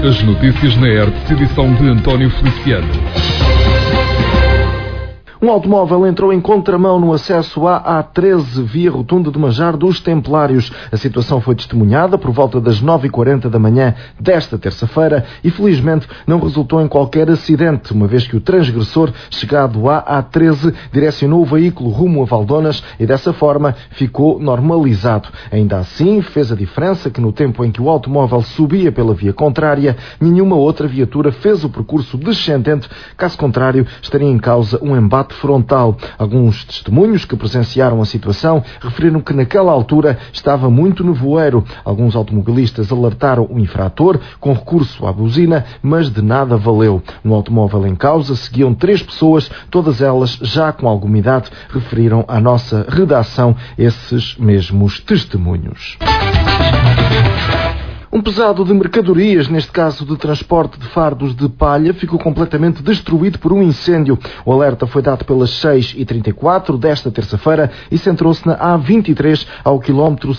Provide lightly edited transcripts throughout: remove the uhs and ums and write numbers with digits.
As notícias na ERTS, edição de António Feliciano. Um automóvel entrou em contramão no acesso à A13 via Rotunda de Majar dos Templários. A situação foi testemunhada por volta das 9h40 da manhã desta terça-feira e felizmente não resultou em qualquer acidente, uma vez que o transgressor, chegado à A13, direcionou o veículo rumo a Valdonas e dessa forma ficou normalizado. Ainda assim, fez a diferença que no tempo em que o automóvel subia pela via contrária, nenhuma outra viatura fez o percurso descendente, caso contrário estaria em causa um embate frontal. Alguns testemunhos que presenciaram a situação referiram que naquela altura estava muito nevoeiro. Alguns automobilistas alertaram o infrator com recurso à buzina, mas de nada valeu. No automóvel em causa seguiam 3 pessoas, todas elas já com alguma idade, referiram à nossa redação esses mesmos testemunhos. Um pesado de mercadorias, neste caso de transporte de fardos de palha, ficou completamente destruído por um incêndio. O alerta foi dado pelas 6h34 desta terça-feira e centrou-se na A23 ao quilómetro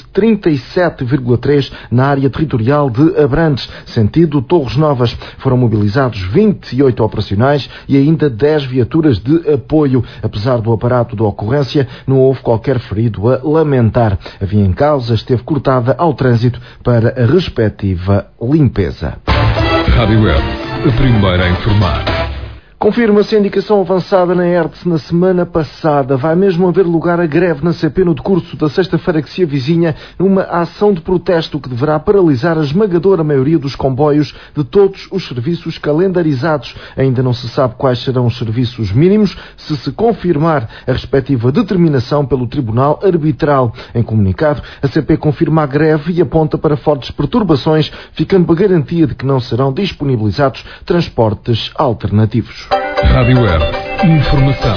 37,3 na área territorial de Abrantes, sentido Torres Novas. Foram mobilizados 28 operacionais e ainda 10 viaturas de apoio. Apesar do aparato da ocorrência, não houve qualquer ferido a lamentar. A via em causa esteve cortada ao trânsito para a respectiva limpeza. Rádio ERTS, a primeira a informar. Confirma-se a indicação avançada na ERTS na semana passada. Vai mesmo haver lugar a greve na CP no decurso da sexta-feira que se avizinha, numa ação de protesto que deverá paralisar a esmagadora maioria dos comboios de todos os serviços calendarizados. Ainda não se sabe quais serão os serviços mínimos, se confirmar a respectiva determinação pelo Tribunal Arbitral. Em comunicado, a CP confirma a greve e aponta para fortes perturbações, ficando a garantia de que não serão disponibilizados transportes alternativos. Rádio ERTS, informação.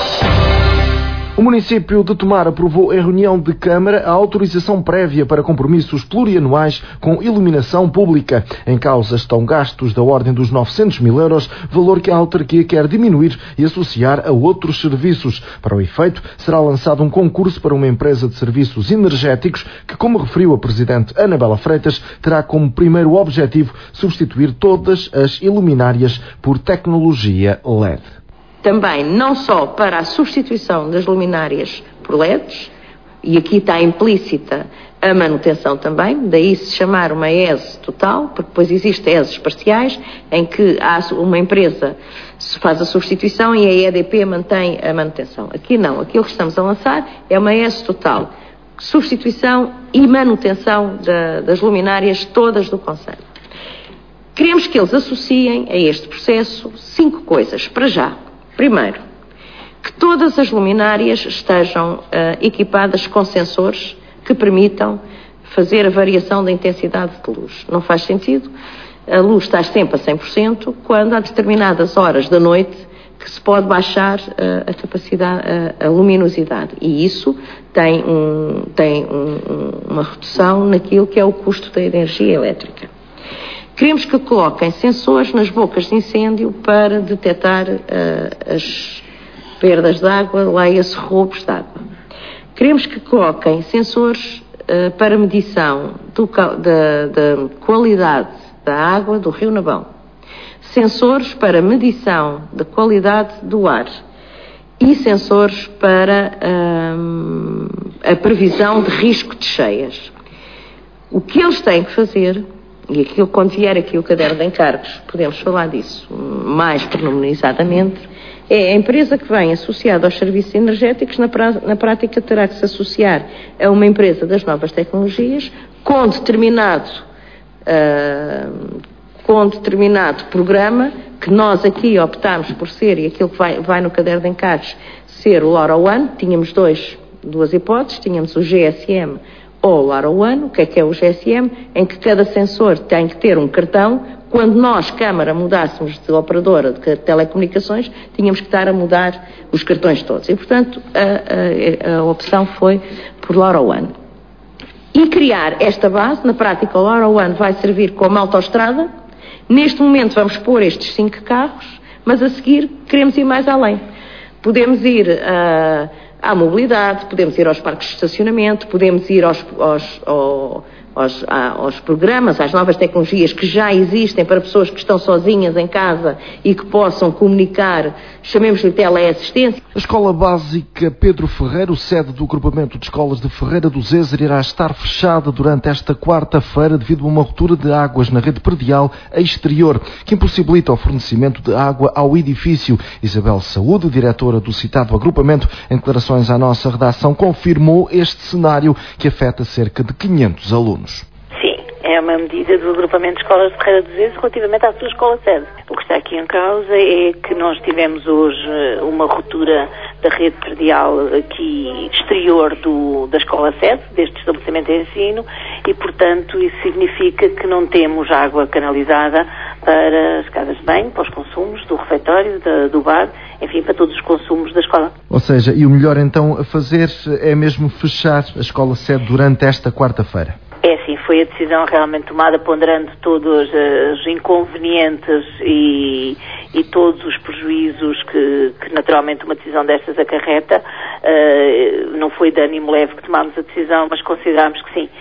O município de Tomar aprovou em reunião de Câmara a autorização prévia para compromissos plurianuais com iluminação pública. Em causa estão gastos da ordem dos 900 mil euros, valor que a autarquia quer diminuir e associar a outros serviços. Para o efeito, será lançado um concurso para uma empresa de serviços energéticos que, como referiu a Presidente Anabela Freitas, terá como primeiro objetivo substituir todas as iluminárias por tecnologia LED. Também não só para a substituição das luminárias por LEDs, e aqui está implícita a manutenção também, daí se chamar uma ESE total, porque depois existem ESEs parciais, em que há uma empresa faz a substituição e a EDP mantém a manutenção. Aqui não, aquilo que estamos a lançar é uma ESE total, substituição e manutenção das luminárias todas do concelho. Queremos que eles associem a este processo 5 coisas, para já. Primeiro, que todas as luminárias estejam equipadas com sensores que permitam fazer a variação da intensidade de luz. Não faz sentido a luz estar sempre a 100% quando há determinadas horas da noite que se pode baixar a capacidade, a luminosidade. E isso tem uma redução naquilo que é o custo da energia elétrica. Queremos que coloquem sensores nas bocas de incêndio para detectar as perdas de água, leia-se roubos de água. Queremos que coloquem sensores para medição da qualidade da água do Rio Nabão. Sensores para medição da qualidade do ar. E sensores para a previsão de risco de cheias. O que eles têm que fazer... E aquilo, quando vier aqui o caderno de encargos, podemos falar disso mais pormenorizadamente, é a empresa que vem associada aos serviços energéticos, na prática terá que se associar a uma empresa das novas tecnologias com determinado programa, que nós aqui optámos por ser, e aquilo que vai no caderno de encargos, ser o LoRaWAN. Tínhamos duas hipóteses, tínhamos o GSM ou o LoRaWAN. O que é o GSM? Em que cada sensor tem que ter um cartão. Quando nós, Câmara, mudássemos de operadora de telecomunicações, tínhamos que estar a mudar os cartões todos. E, portanto, a opção foi por LoRaWAN. E criar esta base, na prática o LoRaWAN vai servir como autoestrada. Neste momento vamos pôr estes 5 carros, mas a seguir queremos ir mais além. Podemos ir à mobilidade, podemos ir aos parques de estacionamento, podemos ir aos programas, às novas tecnologias que já existem para pessoas que estão sozinhas em casa e que possam comunicar, chamemos-lhe teleassistência. A Escola Básica Pedro Ferreiro, sede do agrupamento de escolas de Ferreira do Zezer, irá estar fechada durante esta quarta-feira devido a uma ruptura de águas na rede predial exterior, que impossibilita o fornecimento de água ao edifício. Isabel Saúde, diretora do citado agrupamento, em declarações à nossa redação, confirmou este cenário que afeta cerca de 500 alunos. É uma medida do agrupamento de escolas de Ferreira do Zezer relativamente à sua escola-sede. O que está aqui em causa é que nós tivemos hoje uma ruptura da rede predial aqui exterior da escola-sede, deste estabelecimento de ensino, e, portanto, isso significa que não temos água canalizada para as casas de banho, para os consumos do refeitório, do bar, enfim, para todos os consumos da escola. Ou seja, e o melhor então a fazer é mesmo fechar a escola-sede durante esta quarta-feira? É sim, foi a decisão realmente tomada ponderando todos os inconvenientes e todos os prejuízos que naturalmente uma decisão destas acarreta. Não foi de ânimo leve que tomámos a decisão, mas considerámos que sim,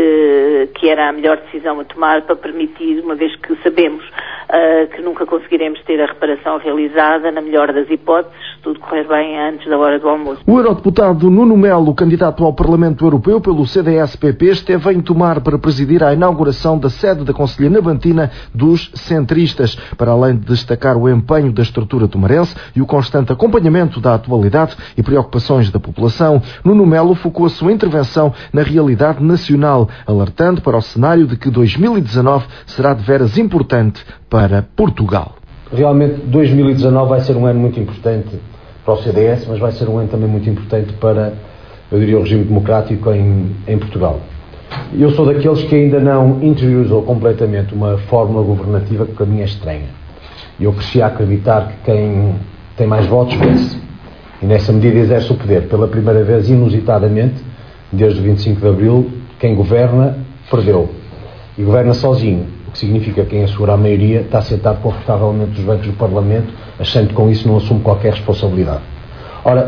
que era a melhor decisão a tomar para permitir, uma vez que sabemos que nunca conseguiremos ter a reparação realizada, na melhor das hipóteses, se tudo correr bem antes da hora do almoço. O eurodeputado Nuno Melo, candidato ao Parlamento Europeu pelo CDS-PP, esteve em Tomar para presidir a inauguração da sede da Conselhia Navantina dos Centristas. Para além de destacar o empenho da estrutura tomarense e o constante acompanhamento da atualidade e preocupações da população, Nuno Melo focou a sua intervenção na realidade nacional, alertando para o cenário de que 2019 será de veras importante para Portugal. Realmente 2019 vai ser um ano muito importante para o CDS, mas vai ser um ano também muito importante para, eu diria, o regime democrático em Portugal. Eu sou daqueles que ainda não interiorizou completamente uma fórmula governativa que para mim é estranha. Eu cresci a acreditar que quem tem mais votos vence. E nessa medida exerce o poder. Pela primeira vez, inusitadamente, desde o 25 de Abril, quem governa, perdeu. E governa sozinho. O que significa que quem assegura a maioria está sentado confortavelmente nos bancos do Parlamento, achando que com isso não assume qualquer responsabilidade. Ora,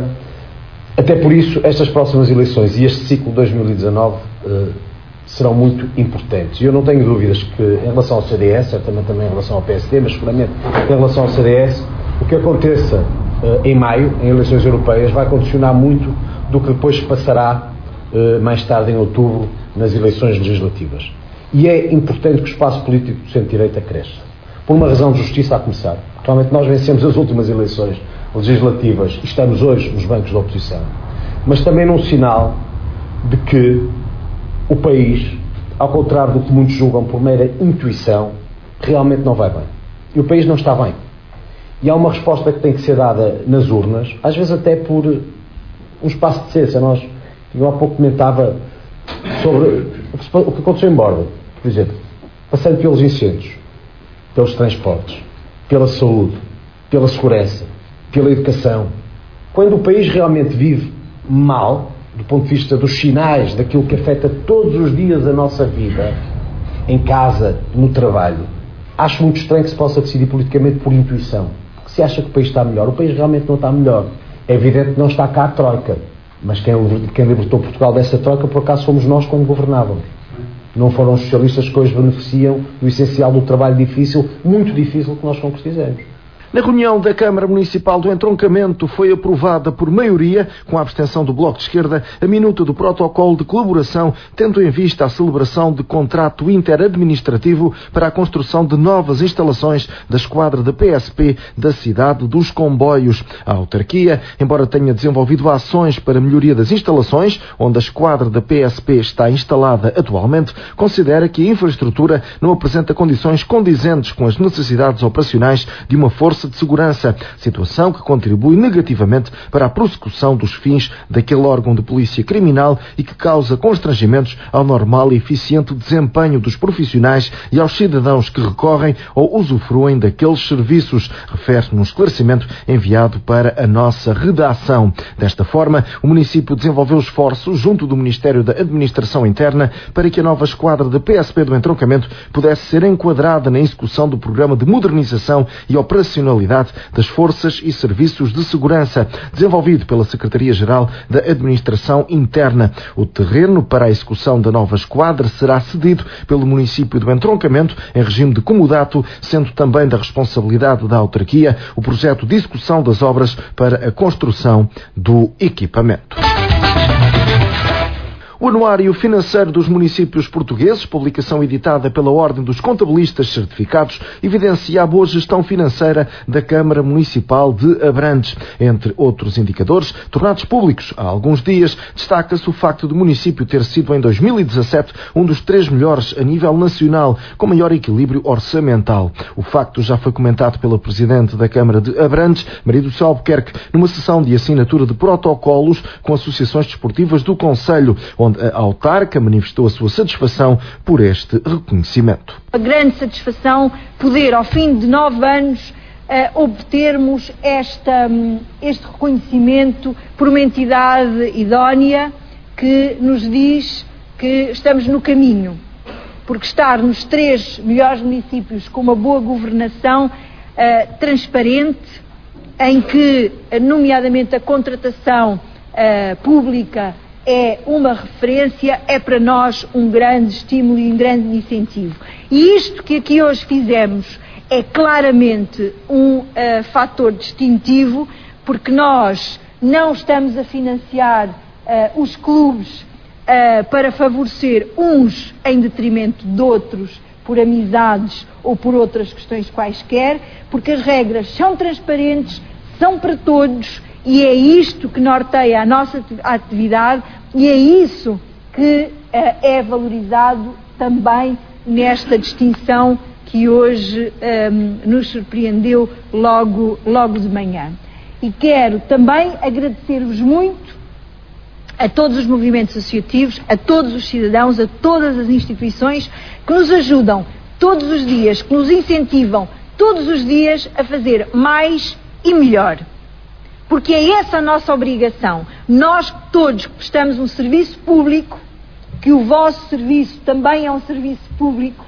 até por isso, estas próximas eleições e este ciclo de 2019 serão muito importantes. E eu não tenho dúvidas que, em relação ao CDS, certamente também em relação ao PSD, mas seguramente em relação ao CDS, o que aconteça em maio, em eleições europeias, vai condicionar muito do que depois se passará mais tarde, em outubro, nas eleições legislativas. E é importante que o espaço político do centro-direita cresça. Por uma razão de justiça a começar. Realmente nós vencemos as últimas eleições legislativas e estamos hoje nos bancos da oposição. Mas também num sinal de que o país, ao contrário do que muitos julgam por mera intuição, realmente não vai bem. E o país não está bem. E há uma resposta que tem que ser dada nas urnas, às vezes até por um espaço de ciência. Eu há pouco comentava sobre o que aconteceu em Borba, por exemplo, passando pelos incêndios, pelos transportes, pela saúde, pela segurança, pela educação. Quando o país realmente vive mal, do ponto de vista dos sinais, daquilo que afeta todos os dias a nossa vida, em casa, no trabalho, acho muito estranho que se possa decidir politicamente por intuição. Porque se acha que o país está melhor, o país realmente não está melhor. É evidente que não está cá a Troika. Mas quem libertou Portugal dessa troca, por acaso, fomos nós quando governávamos. Não foram os socialistas que hoje beneficiam do essencial do trabalho difícil, muito difícil, que nós concretizamos. Na reunião da Câmara Municipal do Entroncamento foi aprovada por maioria, com a abstenção do Bloco de Esquerda, a minuta do protocolo de colaboração, tendo em vista a celebração de contrato interadministrativo para a construção de novas instalações da esquadra da PSP da cidade dos Comboios. A autarquia, embora tenha desenvolvido ações para melhoria das instalações, onde a esquadra da PSP está instalada atualmente, considera que a infraestrutura não apresenta condições condizentes com as necessidades operacionais de uma força de segurança, situação que contribui negativamente para a prossecução dos fins daquele órgão de polícia criminal e que causa constrangimentos ao normal e eficiente desempenho dos profissionais e aos cidadãos que recorrem ou usufruem daqueles serviços, refere num esclarecimento enviado para a nossa redação. Desta forma, o município desenvolveu esforços junto do Ministério da Administração Interna para que a nova esquadra da PSP do Entroncamento pudesse ser enquadrada na execução do programa de modernização e operacionalização operacionalidade das forças e serviços de segurança, desenvolvido pela Secretaria-Geral da Administração Interna. O terreno para a execução da nova esquadra será cedido pelo município do Entroncamento em regime de comodato, sendo também da responsabilidade da autarquia o projeto de execução das obras para a construção do equipamento. O Anuário Financeiro dos Municípios Portugueses, publicação editada pela Ordem dos Contabilistas Certificados, evidencia a boa gestão financeira da Câmara Municipal de Abrantes. Entre outros indicadores, tornados públicos há alguns dias, destaca-se o facto do município ter sido em 2017 um dos 3 melhores a nível nacional, com maior equilíbrio orçamental. O facto já foi comentado pela Presidente da Câmara de Abrantes, Maria do Céu Albuquerque, numa sessão de assinatura de protocolos com associações desportivas do Concelho, onde a autarca manifestou a sua satisfação por este reconhecimento. Uma grande satisfação poder, ao fim de 9 anos, obtermos este reconhecimento por uma entidade idónea que nos diz que estamos no caminho. Porque estar nos 3 melhores municípios com uma boa governação transparente, em que, nomeadamente, a contratação pública é uma referência, é para nós um grande estímulo e um grande incentivo. E isto que aqui hoje fizemos é claramente um fator distintivo, porque nós não estamos a financiar os clubes para favorecer uns em detrimento de outros, por amizades ou por outras questões quaisquer, porque as regras são transparentes, são para todos, e é isto que norteia a nossa atividade e é isso que é valorizado também nesta distinção que hoje nos surpreendeu logo de manhã. E quero também agradecer-vos muito a todos os movimentos associativos, a todos os cidadãos, a todas as instituições que nos ajudam todos os dias, que nos incentivam todos os dias a fazer mais e melhor. Porque é essa a nossa obrigação. Nós todos que prestamos um serviço público, que o vosso serviço também é um serviço público,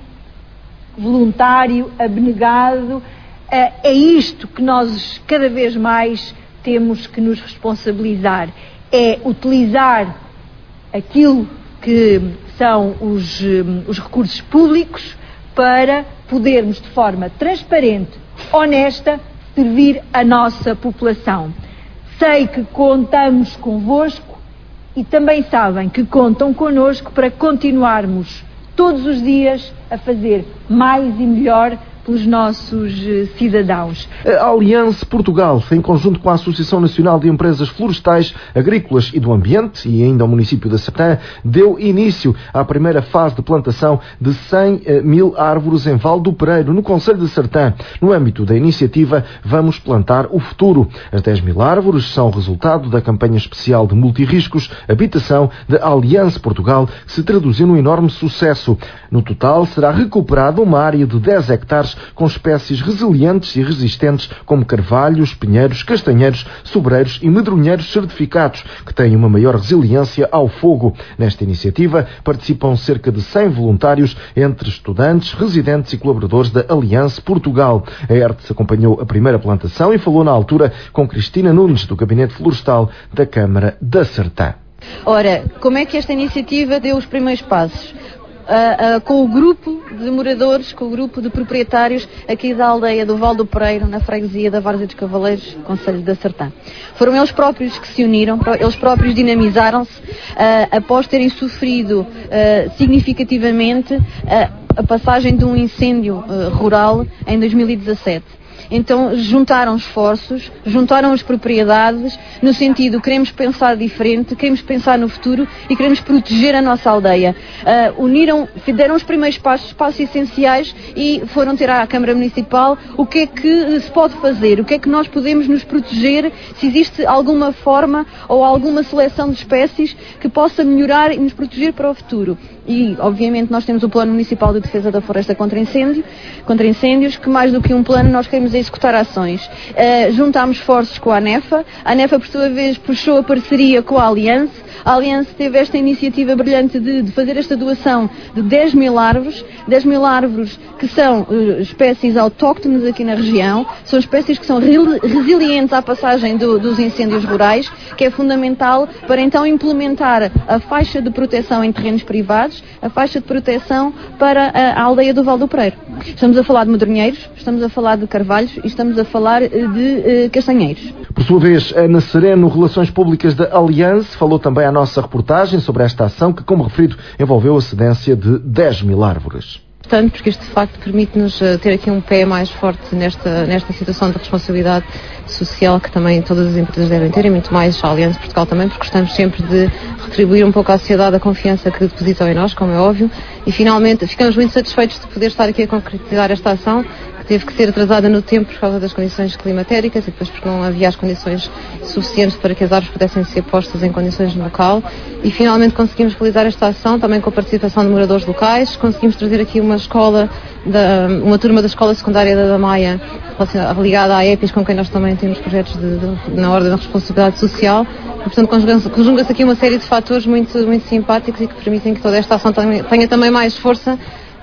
voluntário, abnegado, é isto que nós cada vez mais temos que nos responsabilizar. É utilizar aquilo que são os recursos públicos para podermos de forma transparente, honesta, servir a nossa população. Sei que contamos convosco e também sabem que contam connosco para continuarmos todos os dias a fazer mais e melhor pelos nossos cidadãos. A Allianz Portugal, em conjunto com a Associação Nacional de Empresas Florestais, Agrícolas e do Ambiente e ainda o município de Sertã, deu início à primeira fase de plantação de 100 mil árvores em Val do Pereiro, no concelho de Sertã. No âmbito da iniciativa, Vamos Plantar o Futuro. As 10 mil árvores são resultado da campanha especial de multirriscos Habitação da Allianz Portugal, que se traduziu num enorme sucesso. No total, será recuperada uma área de 10 hectares com espécies resilientes e resistentes como carvalhos, pinheiros, castanheiros, sobreiros e medronheiros certificados, que têm uma maior resiliência ao fogo. Nesta iniciativa participam cerca de 100 voluntários, entre estudantes, residentes e colaboradores da Allianz Portugal. A ERTS acompanhou a primeira plantação e falou na altura com Cristina Nunes, do Gabinete Florestal da Câmara da Sertã. Ora, como é que esta iniciativa deu os primeiros passos? Com o grupo de moradores, com o grupo de proprietários aqui da aldeia do Val do Pereiro, na freguesia da Várzea dos Cavaleiros, concelho da Sertã. Foram eles próprios que se uniram, eles próprios dinamizaram-se após terem sofrido significativamente a passagem de um incêndio rural em 2017. Então juntaram esforços, juntaram as propriedades, no sentido, queremos pensar diferente, queremos pensar no futuro e queremos proteger a nossa aldeia. Deram os primeiros passos essenciais e foram ter à Câmara Municipal o que é que se pode fazer, o que é que nós podemos nos proteger, se existe alguma forma ou alguma seleção de espécies que possa melhorar e nos proteger para o futuro. E, obviamente, nós temos o Plano Municipal de Defesa da Floresta contra incêndios, que mais do que um plano nós queremos começámos a executar ações. Juntámos esforços com a ANEFA por sua vez puxou a parceria com a Allianz. A Allianz teve esta iniciativa brilhante de fazer esta doação de 10 mil árvores que são espécies autóctones aqui na região, são espécies que são resilientes à passagem dos incêndios rurais, que é fundamental para então implementar a faixa de proteção em terrenos privados, a faixa de proteção para a aldeia do Val do Pereiro. Estamos a falar de medronheiros, estamos a falar de carvalhos e estamos a falar de castanheiros. Por sua vez, Ana Sereno, Relações Públicas da Allianz, falou também à nossa reportagem sobre esta ação que, como referido, envolveu a cedência de 10 mil árvores. Portanto, porque isto de facto permite-nos ter aqui um pé mais forte nesta situação de responsabilidade social que também todas as empresas devem ter, e muito mais a Allianz Portugal também, porque gostamos sempre de retribuir um pouco à sociedade a confiança que depositam em nós, como é óbvio, e finalmente ficamos muito satisfeitos de poder estar aqui a concretizar esta ação, que teve que ser atrasada no tempo por causa das condições climatéricas e depois porque não havia as condições suficientes para que as árvores pudessem ser postas em condições no local, e finalmente conseguimos realizar esta ação também com a participação de moradores locais. Conseguimos trazer aqui uma turma da escola secundária da Maia ligada à EPIS, com quem nós também temos projetos na ordem da responsabilidade social, e portanto conjuga-se aqui uma série de fatores muito simpáticos e que permitem que toda esta ação tenha também mais força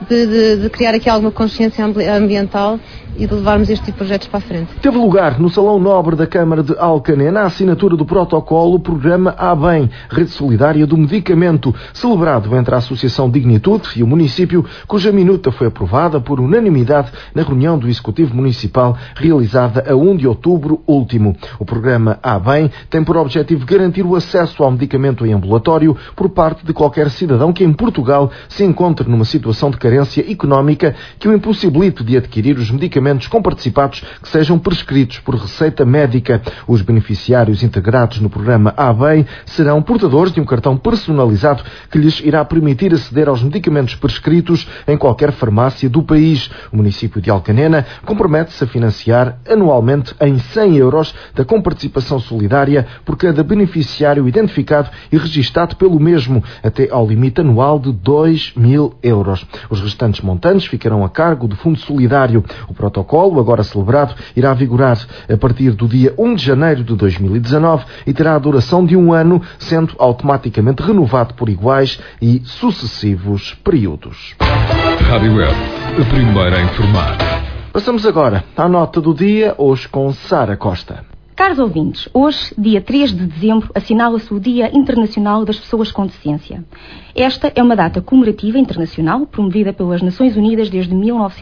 de criar aqui alguma consciência ambiental e de levarmos este tipo de projetos para a frente. Teve lugar no Salão Nobre da Câmara de Alcanena a assinatura do protocolo Programa A Bem, Rede Solidária do Medicamento, celebrado entre a Associação Dignitude e o município, cuja minuta foi aprovada por unanimidade na reunião do Executivo Municipal realizada a 1 de outubro último. O Programa A Bem tem por objetivo garantir o acesso ao medicamento em ambulatório por parte de qualquer cidadão que em Portugal se encontre numa situação de carência económica que o impossibilite de adquirir os medicamentos comparticipados que sejam prescritos por receita médica. Os beneficiários integrados no programa A Bem serão portadores de um cartão personalizado que lhes irá permitir aceder aos medicamentos prescritos em qualquer farmácia do país. O município de Alcanena compromete-se a financiar anualmente em 100 euros da comparticipação solidária por cada beneficiário identificado e registado pelo mesmo, até ao limite anual de 2.000 euros. Os restantes montantes ficarão a cargo do Fundo Solidário. O protocolo, agora celebrado, irá vigorar a partir do dia 1 de janeiro de 2019 e terá a duração de 1 ano, sendo automaticamente renovado por iguais e sucessivos períodos. Rádio Web, a primeira a informar. Passamos agora à nota do dia, hoje com Sara Costa. Caros ouvintes, hoje, dia 3 de dezembro, assinala-se o Dia Internacional das Pessoas com Deficiência. Esta é uma data comemorativa internacional promovida pelas Nações Unidas desde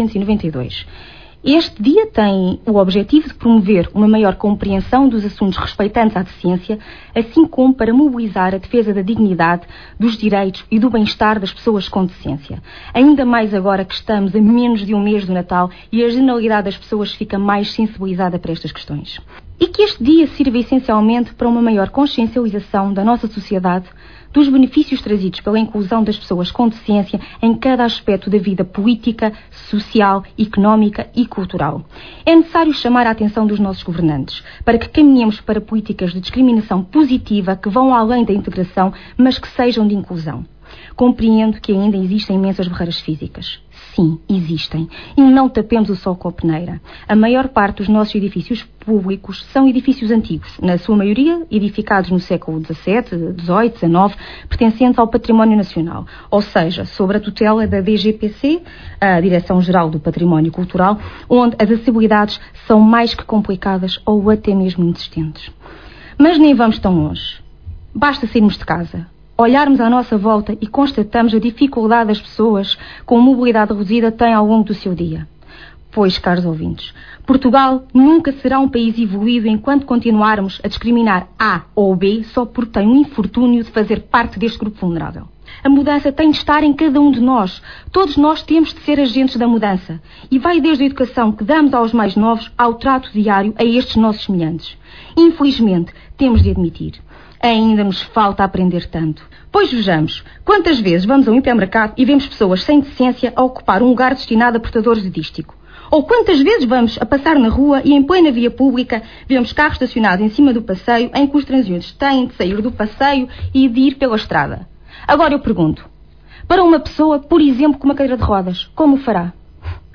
1992. Este dia tem o objetivo de promover uma maior compreensão dos assuntos respeitantes à deficiência, assim como para mobilizar a defesa da dignidade, dos direitos e do bem-estar das pessoas com deficiência. Ainda mais agora que estamos a menos de um mês do Natal e a generalidade das pessoas fica mais sensibilizada para estas questões. E que este dia sirva essencialmente para uma maior consciencialização da nossa sociedade dos benefícios trazidos pela inclusão das pessoas com deficiência em cada aspecto da vida política, social, económica e cultural. É necessário chamar a atenção dos nossos governantes para que caminhemos para políticas de discriminação positiva que vão além da integração, mas que sejam de inclusão. Compreendo que ainda existem imensas barreiras físicas. Sim, existem. E não tapemos o sol com a peneira. A maior parte dos nossos edifícios públicos são edifícios antigos, na sua maioria edificados no século XVII, XVIII, XIX, pertencentes ao Património Nacional, ou seja, sob a tutela da DGPC, a Direção-Geral do Património Cultural, onde as acessibilidades são mais que complicadas ou até mesmo inexistentes. Mas nem vamos tão longe. Basta sairmos de casa, olharmos à nossa volta e constatamos a dificuldade das pessoas com mobilidade reduzida têm ao longo do seu dia. Pois, caros ouvintes, Portugal nunca será um país evoluído enquanto continuarmos a discriminar A ou B só porque tem um infortúnio de fazer parte deste grupo vulnerável. A mudança tem de estar em cada um de nós. Todos nós temos de ser agentes da mudança. E vai desde a educação que damos aos mais novos ao trato diário a estes nossos semelhantes. Infelizmente, temos de admitir, ainda nos falta aprender tanto. Pois vejamos, quantas vezes vamos ao hipermercado e vemos pessoas sem deficiência a ocupar um lugar destinado a portadores de dístico? Ou quantas vezes vamos a passar na rua e em plena via pública vemos carros estacionados em cima do passeio em que os transeuntes têm de sair do passeio e de ir pela estrada? Agora eu pergunto, para uma pessoa, por exemplo, com uma cadeira de rodas, como o fará?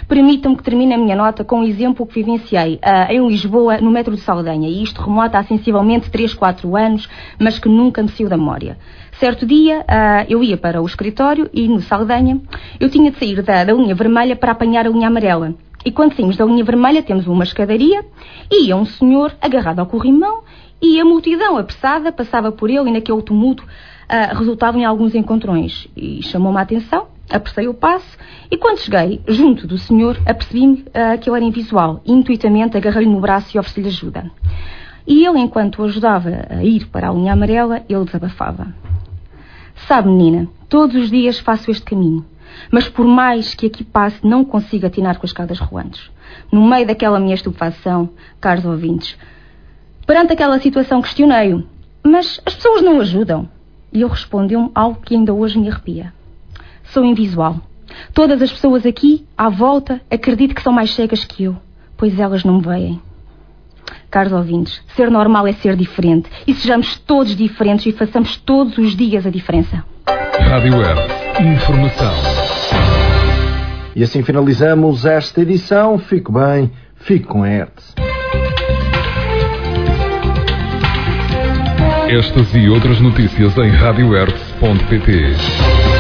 Permitam-me que termine a minha nota com um exemplo que vivenciei em Lisboa, no metro de Saldanha, e isto remonta há sensivelmente 3-4 anos, mas que nunca me saiu da memória. Certo dia, eu ia para o escritório e no Saldanha eu tinha de sair da linha vermelha para apanhar a linha amarela. E quando saímos da linha vermelha temos uma escadaria e ia um senhor agarrado ao corrimão e a multidão apressada passava por ele e naquele tumulto resultavam em alguns encontrões. E chamou-me a atenção, apressei o passo e quando cheguei junto do senhor apercebi-me que ele era invisual e intuitamente agarrei-lhe no braço e ofereci-lhe ajuda. E ele, enquanto o ajudava a ir para a linha amarela, ele desabafava. Sabe, menina, todos os dias faço este caminho, mas por mais que aqui passe, não consigo atinar com as escadas rolantes. No meio daquela minha estupefação, caros ouvintes, perante aquela situação questionei-o, mas as pessoas não ajudam. E ele respondeu-me algo que ainda hoje me arrepia. Sou invisual. Todas as pessoas aqui, à volta, acredito que são mais cegas que eu, pois elas não me veem. Caros ouvintes, ser normal é ser diferente. E sejamos todos diferentes e façamos todos os dias a diferença. Rádio Web. Informação. E assim finalizamos esta edição. Fique bem, fique com a Hertz. Estas e outras notícias em radiohertz.pt.